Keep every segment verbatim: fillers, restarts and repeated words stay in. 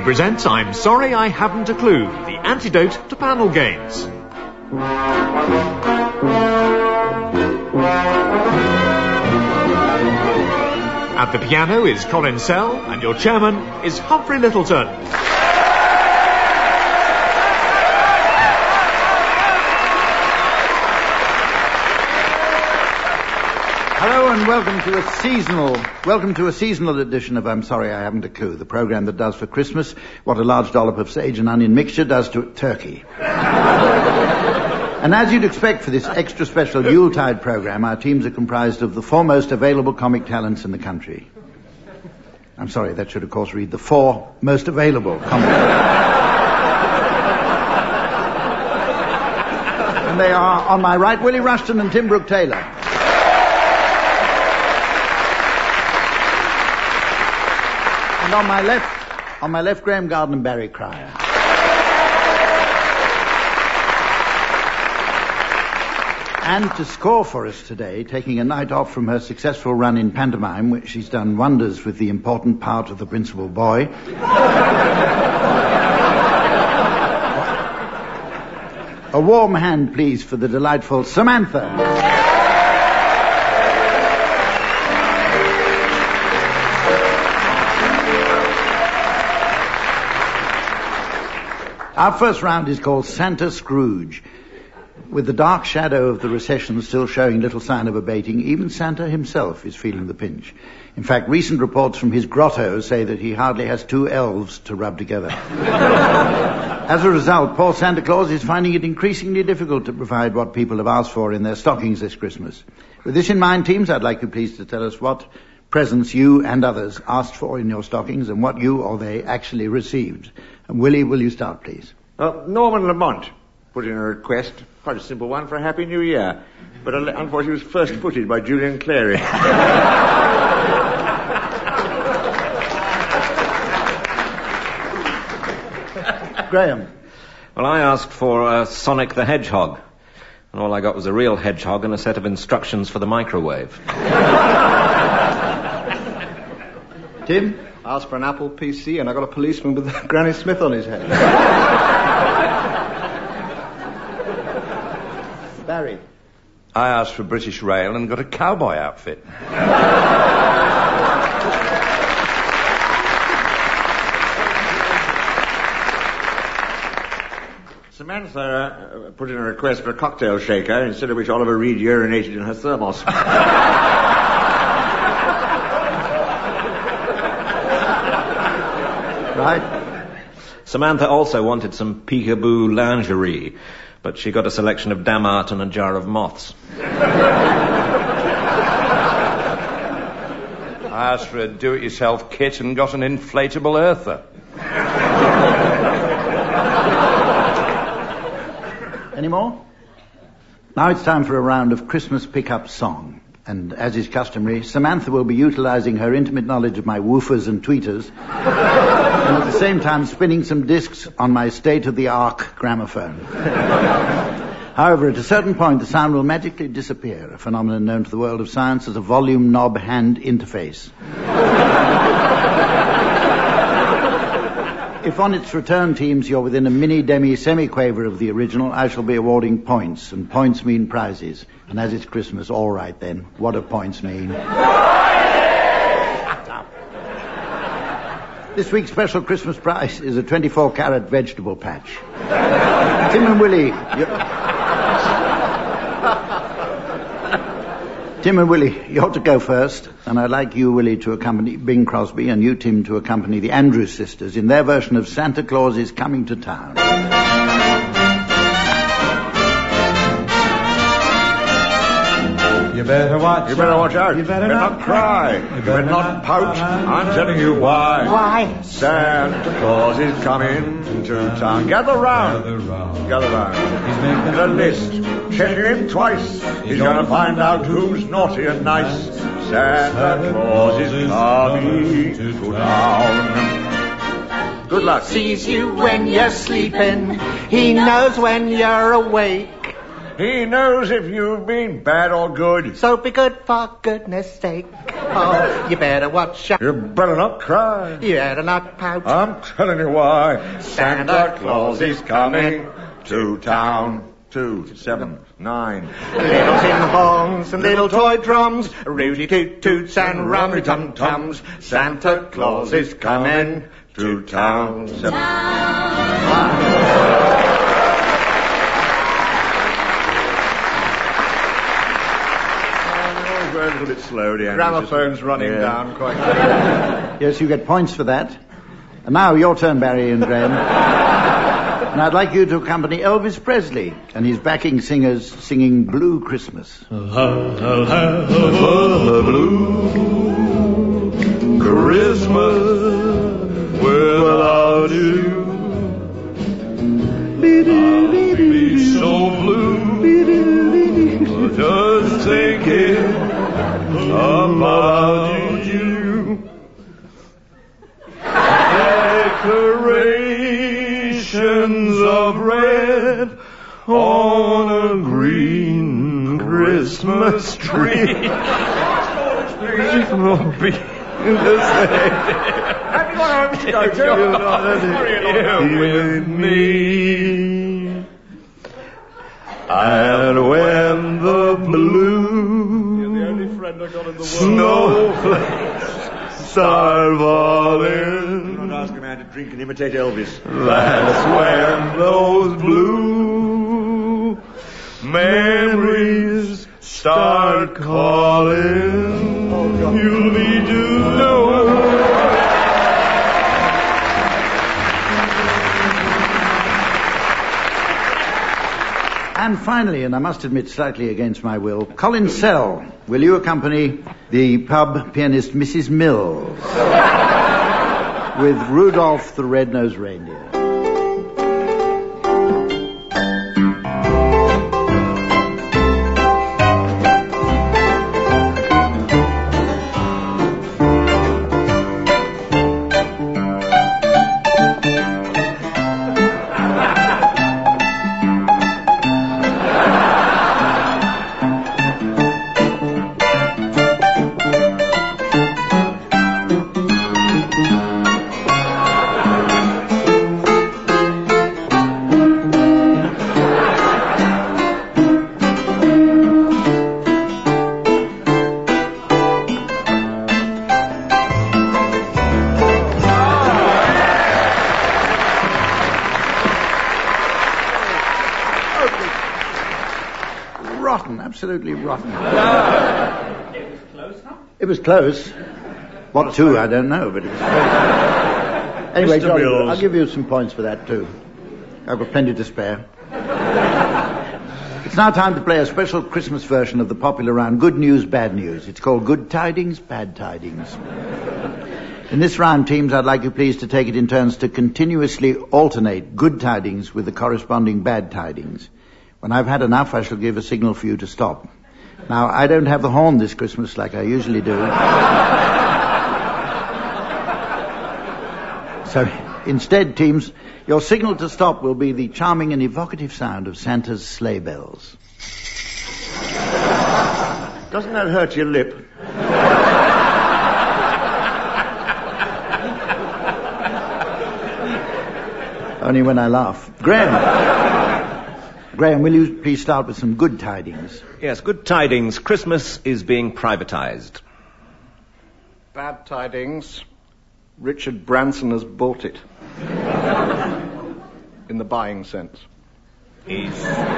presents I'm Sorry I Haven't a Clue, the antidote to panel games. At the piano is Colin Sell, and your chairman is Humphrey Littleton. Hello and welcome to a seasonal, welcome to a seasonal edition of I'm Sorry I Haven't a Clue, the programme that does for Christmas what a large dollop of sage and onion mixture does to turkey. And as you'd expect for this extra special Yuletide programme, our teams are comprised of the foremost available comic talents in the country. I'm sorry, that should of course read the four most available comic talents. And they are, on my right, Willie Rushton and Tim Brooke-Taylor. And on my left, on my left, Graham Garden and Barry Cryer. And to score for us today, taking a night off from her successful run in pantomime, which she's done wonders with the important part of the principal boy. A warm hand, please, for the delightful Samantha. Our first round is called Santa Scrooge. With the dark shadow of the recession still showing little sign of abating, even Santa himself is feeling the pinch. In fact, recent reports from his grotto say that he hardly has two elves to rub together. As a result, poor Santa Claus is finding it increasingly difficult to provide what people have asked for in their stockings this Christmas. With this in mind, teams, I'd like you please to tell us what presents you and others asked for in your stockings and what you or they actually received. And Willie, will you start, please? Uh, Norman Lamont put in a request, quite a simple one, for a Happy New Year. But uh, unfortunately it was first footed by Julian Clary. Graham. Well, I asked for uh, Sonic the Hedgehog. And all I got was a real hedgehog and a set of instructions for the microwave. Tim? I asked for an Apple P C and I got a policeman with Granny Smith on his head. Barry? I asked for British Rail and got a cowboy outfit. Samantha uh, put in a request for a cocktail shaker, instead of which Oliver Reed urinated in her thermos. Right. Samantha also wanted some peekaboo lingerie, but she got a selection of Damart and a jar of moths. I asked for a do-it-yourself kit and got an inflatable earther. Any more? Now it's time for a round of Christmas pick-up song. And as is customary, Samantha will be utilising her intimate knowledge of my woofers and tweeters, and at the same time spinning some discs on my state-of-the-art gramophone. However, at a certain point, the sound will magically disappear, a phenomenon known to the world of science as a volume knob hand interface. If on its return, teams, you're within a mini-demi-semi-quaver of the original, I shall be awarding points, and points mean prizes. And as it's Christmas, all right then, what do points mean? This week's special Christmas prize is a twenty-four carat vegetable patch. Tim and Willie... You... Tim and Willie, you ought to go first, and I'd like you, Willie, to accompany Bing Crosby, and you, Tim, to accompany the Andrews sisters in their version of Santa Claus is Coming to Town. You better watch You better watch out. You better, better not, not cry. You better, better not pout. I'm telling you why. Why? Santa Claus is coming to town. Gather round. Gather round. Gather round. He's making Get a list. Checking him twice. He's gonna find out who's naughty and nice. Santa Claus is coming to town. Good luck. Sees you when you're sleeping. He knows when you're awake. He knows if you've been bad or good. So be good for goodness sake. Oh, you better watch out. You better not cry. You better not pout. I'm telling you why. Santa Claus is coming to town. Two, seven, nine. Little tin horns and little toy drums, Rudy toot toots and rummy tum tums. Santa Claus is coming to town. Seven. Oh, go a little bit slow, dear. Gramophone's running Yeah. down quite quickly. Yes, you get points for that. And now your turn, Barry and Graham. And I'd like you to accompany Elvis Presley and his backing singers singing Blue Christmas. I'll have a blue Christmas without you. I'll be so blue just thinking about you. Decorations of red on a green Christmas tree. Will be the same. With me. And when the blue snowflakes start falling, Don't ask a man to drink and imitate Elvis. that's when those blue memories start calling. You'll be due. And finally, and I must admit slightly against my will, Colin Sell, will you accompany the pub pianist Missus Mills with Rudolph the Red-Nosed Reindeer? Rotten, absolutely rotten. It was close, huh? It was close. What two, I don't know, but it was close. Anyway, Mister Johnny, Mills. I'll give you some points for that too. I've got plenty to spare. It's now time to play a special Christmas version of the popular round Good News, Bad News. It's called Good Tidings, Bad Tidings. In this round, teams, I'd like you please to take it in turns to continuously alternate good tidings with the corresponding bad tidings. When I've had enough, I shall give a signal for you to stop. Now, I don't have the horn this Christmas like I usually do. So, instead, teams, your signal to stop will be the charming and evocative sound of Santa's sleigh bells. Doesn't that hurt your lip? Only when I laugh. Graham. Graham, will you please start with some good tidings? Yes, good tidings. Christmas is being privatized. Bad tidings. Richard Branson has bought it. In the buying sense. He's...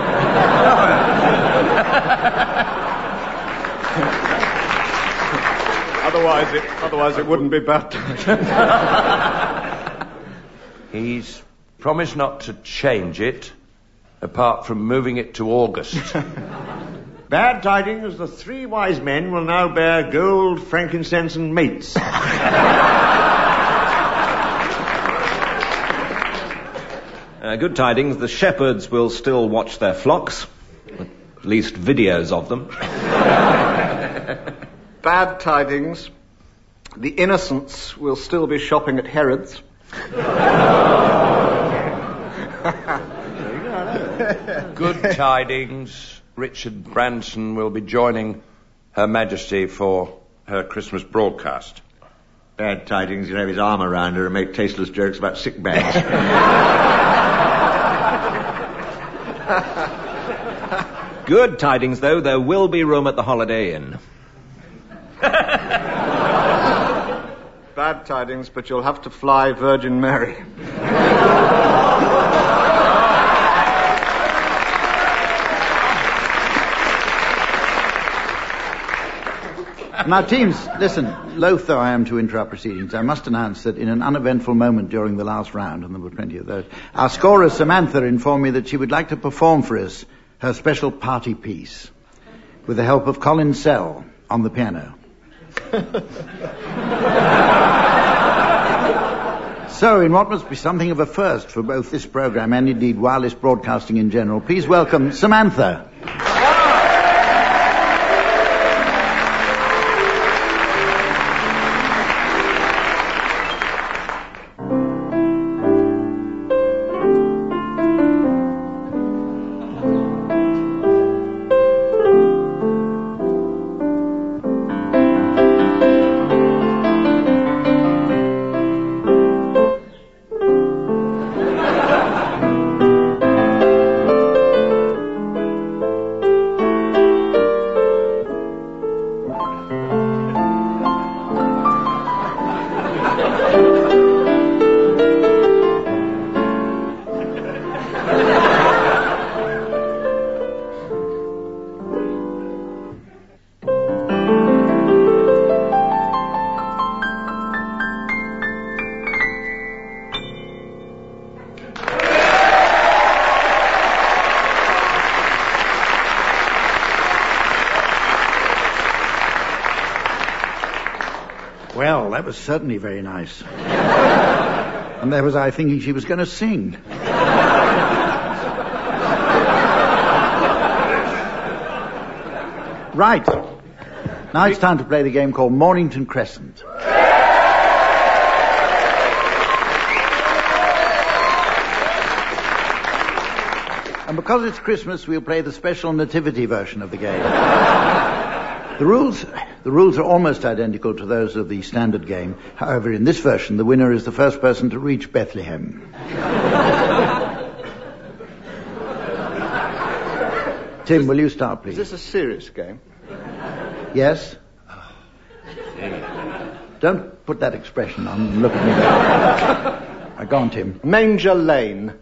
Otherwise it, otherwise it wouldn't be bad tidings. He's promised not to change it, apart from moving it to August. Bad tidings, the three wise men will now bear gold, frankincense, and mates. Uh, good tidings, the shepherds will still watch their flocks, at least videos of them. Bad tidings. The innocents will still be shopping at Herod's. Good tidings, Richard Branson will be joining Her Majesty for her Christmas broadcast. Bad tidings, he'll have his arm around her and make tasteless jokes about sick bags. Good tidings, though, there will be room at the Holiday Inn. Bad tidings, but you'll have to fly Virgin Mary. Now, teams, listen, loath though I am to interrupt proceedings, I must announce that in an uneventful moment during the last round, and there were plenty of those, our scorer Samantha informed me that she would like to perform for us her special party piece with the help of Colin Sell on the piano. So, in what must be something of a first for both this programme and indeed wireless broadcasting in general, please welcome Samantha. Well, that was certainly very nice. And there was I thinking she was going to sing. Right. Now it's time to play the game called Mornington Crescent. And because it's Christmas, we'll play the special nativity version of the game. The rules, the rules are almost identical to those of the standard game. However, in this version, the winner is the first person to reach Bethlehem. Tim, will you start, please? Is this a serious game? Yes? Don't put that expression on and look at me there. Right, go on, Tim. Manger Lane.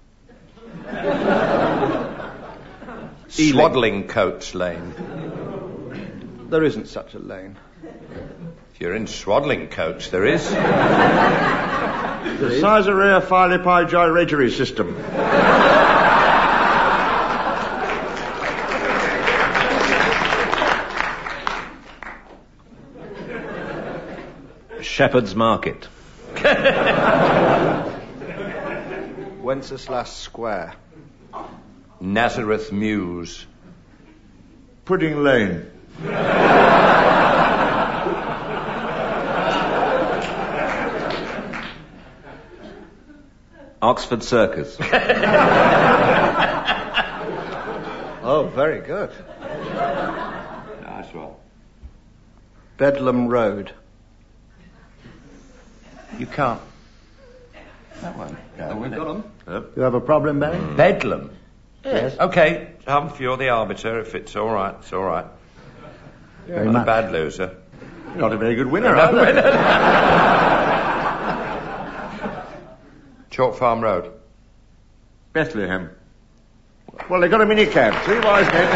Swaddling Coats Lane. There isn't such a lane. If you're in Swaddling Coats, there is. The Caesarea Philippi gyratory system. Shepherd's Market. Wenceslas Square. Nazareth Mews. Pudding Lane. Oxford Circus. Oh, very good. Nice one. Bedlam Road. You can't. That one. No, We've got them. Yep. You have a problem, Barry? Bedlam. Yes. Okay, Humph, you're the arbiter. If it's all right, it's all right. Very Not much. a bad loser. Not a very good winner, No, either. Chalk Farm Road. Bethlehem. Well, they got a minicab. Three wise men.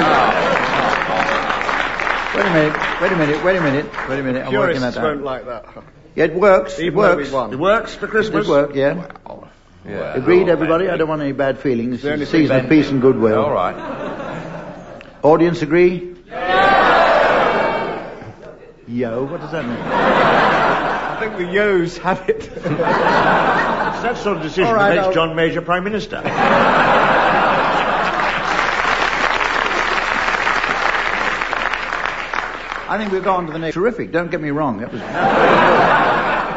Wait a minute, wait a minute, wait a minute, wait a minute. I'm working that Purists out. won't like that. Yeah, it works. It Even though works. we won. It works for It Christmas. does work, yeah. Yeah. Agreed, everybody? I don't want any bad feelings. The only It's a season thing- of peace and goodwill. All right. Audience agree? Yo, what does that mean? I think the Yo's have it. It's that sort of decision All right, that makes I'll- John Major Prime Minister. I think we'll go on to the next. Terrific, don't get me wrong. That was...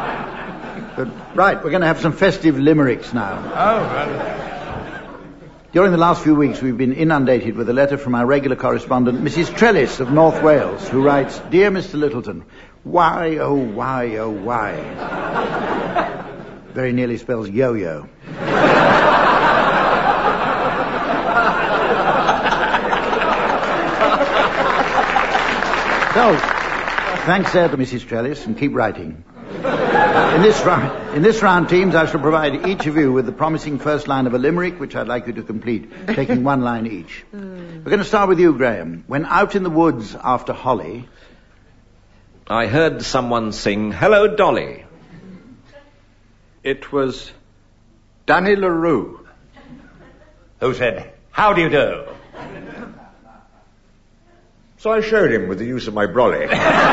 But, right, we're going to have some festive limericks now. Oh, right. During the last few weeks, we've been inundated with a letter from our regular correspondent, Missus Trellis of North Wales, who writes, Dear Mister Littleton, why, oh, why, oh, why? Very nearly spells yo-yo. So, thanks there to Missus Trellis, and keep writing. In this round, in this round, teams, I shall provide each of you with the promising first line of a limerick, which I'd like you to complete, taking one line each. We're going to start with you, Graham. When out in the woods after holly, I heard someone sing, Hello, Dolly. It was Danny LaRue. Who said, how do you do? So I showed him with the use of my brolly.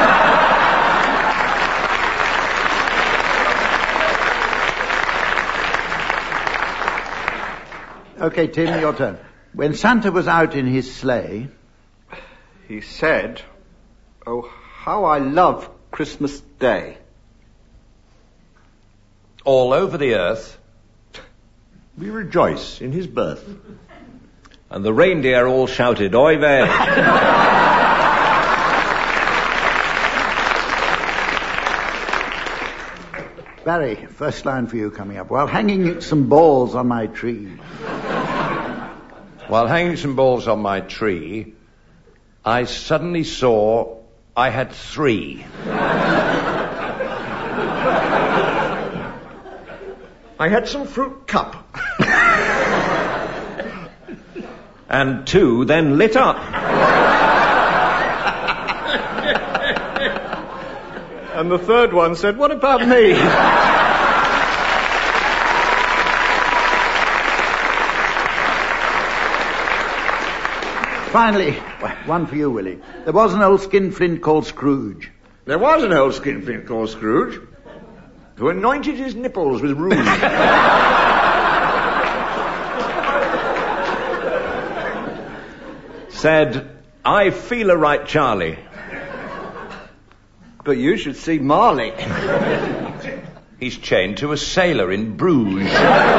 Okay, Tim, your turn. When Santa was out in his sleigh, He said, oh, how I love Christmas Day. All over the earth. We rejoice in his birth. And the reindeer all shouted, Oy vey. Barry, first line for you coming up. While hanging some balls on my tree. While hanging some balls on my tree, I suddenly saw I had three. I had some fruit cup. And two then lit up. And the third one said, what about me? Finally, one for you, Willie. There was an old skinflint called Scrooge. There was an old skinflint called Scrooge who anointed his nipples with rouge. Said, I feel a right Charlie. But you should see Marley. He's chained to a sailor in Bruges.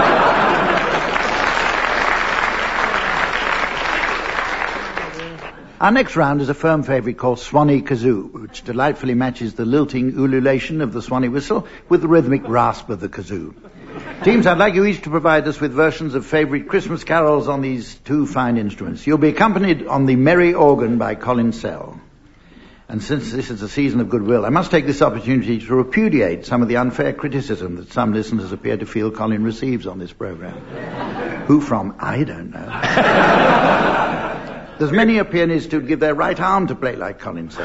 Our next round is a firm favourite called Swanee Kazoo, which delightfully matches the lilting ululation of the Swanee whistle with the rhythmic rasp of the kazoo. Teams, I'd like you each to provide us with versions of favourite Christmas carols on these two fine instruments. You'll be accompanied on the merry organ by Colin Sell. And since this is a season of goodwill, I must take this opportunity to repudiate some of the unfair criticism that some listeners appear to feel Colin receives on this programme. Who from? I don't know. There's many a pianist who'd give their right arm to play like Colin Sell.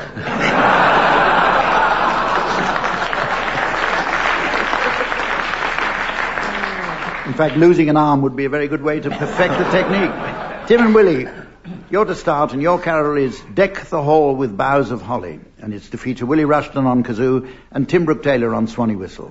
In fact, losing an arm would be a very good way to perfect the technique. Tim and Willie, you're to start, and your carol is Deck the Hall with Boughs of Holly, and it's to feature Willie Rushton on kazoo and Tim Brooke Taylor on Swanee whistle.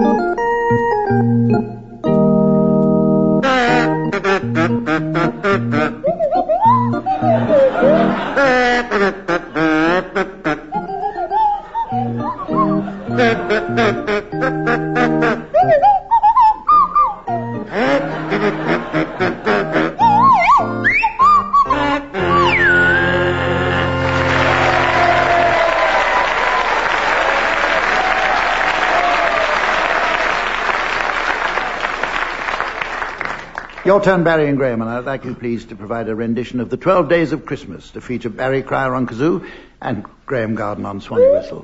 Your turn, Barry and Graham, and I'd like you please to provide a rendition of the Twelve Days of Christmas to feature Barry Cryer on kazoo and Graham Garden on Swanee whistle.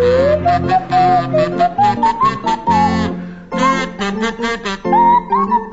Thank you.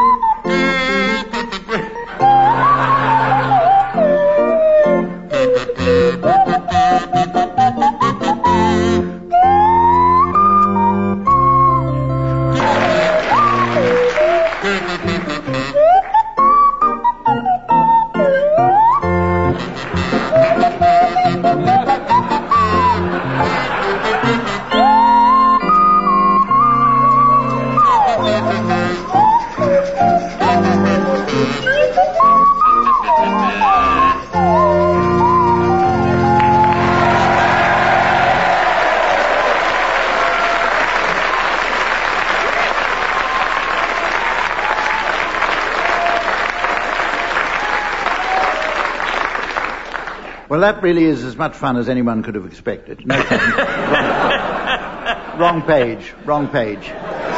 Well, that really is as much fun as anyone could have expected. No problem. wrong, wrong page. Wrong page.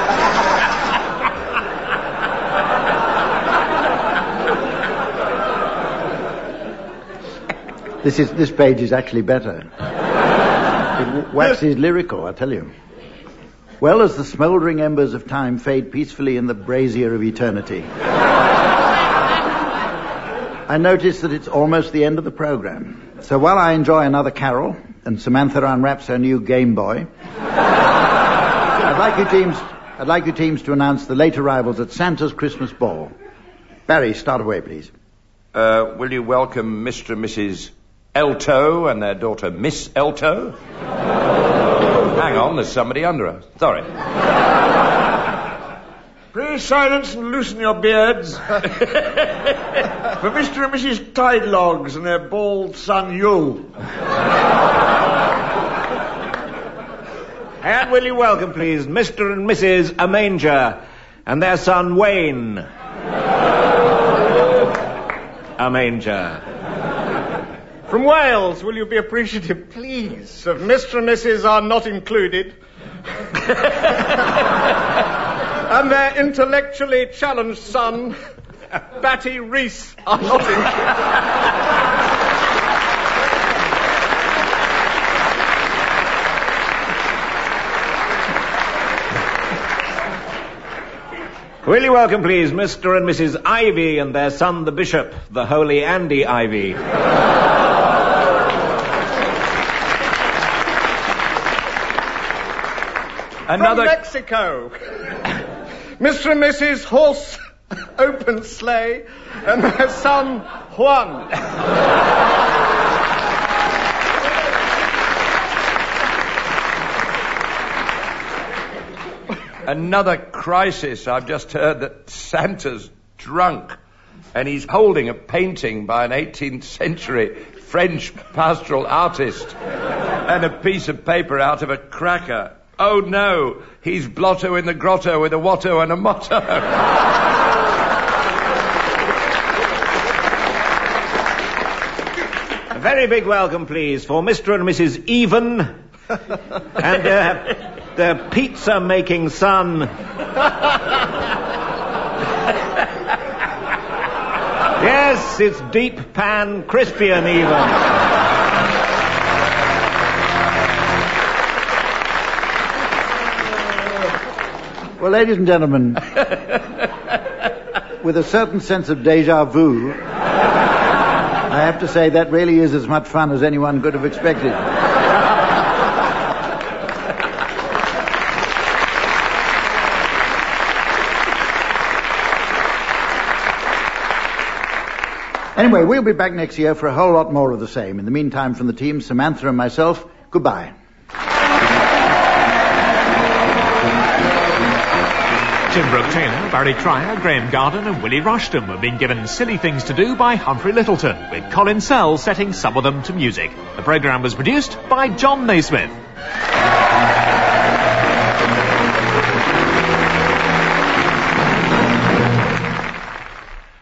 This is this page is actually better. It waxes lyrical, I tell you. Well, as the smouldering embers of time fade peacefully in the brazier of eternity, I notice that it's almost the end of the program. So while I enjoy another carol and Samantha unwraps her new Game Boy, I'd like you teams, I'd like you teams to announce the late arrivals at Santa's Christmas Ball. Barry, start away, please. Uh, will you welcome Mister and Missus Elto and their daughter Miss Elto? Hang on, there's somebody under us. Sorry. Please silence and loosen your beards. For Mister and Missus Tidelogs and their bald son Yule. And will you welcome, please, Mister and Missus Amanger and their son Wayne. Amanger. From Wales, will you be appreciative, please, of Mister and Missus Are Not Included and their intellectually challenged son, Batty Reese, Are Not included. Will you welcome, please, Mister and Missus Ivy and their son, the Bishop, the Holy Andy Ivy. Another... From Mexico, Mister and Missus Horse Open Sleigh and their son, Juan. Another crisis. I've just heard that Santa's drunk and he's holding a painting by an eighteenth century French pastoral artist and a piece of paper out of a cracker. Oh no, he's blotto in the grotto with a watto and a motto. A very big welcome, please, for Mister and Missus Even and their, their pizza-making son. Yes, it's Deep Pan Crispian Even. Well, ladies and gentlemen, with a certain sense of deja vu, I have to say that really is as much fun as anyone could have expected. Anyway, we'll be back next year for a whole lot more of the same. In the meantime, from the team, Samantha and myself, goodbye. Jim Brooke Taylor, Barry Cryer, Graham Garden and Willie Rushton were being given Silly Things to Do by Humphrey Littleton, with Colin Sell setting some of them to music. The programme was produced by John Naismith.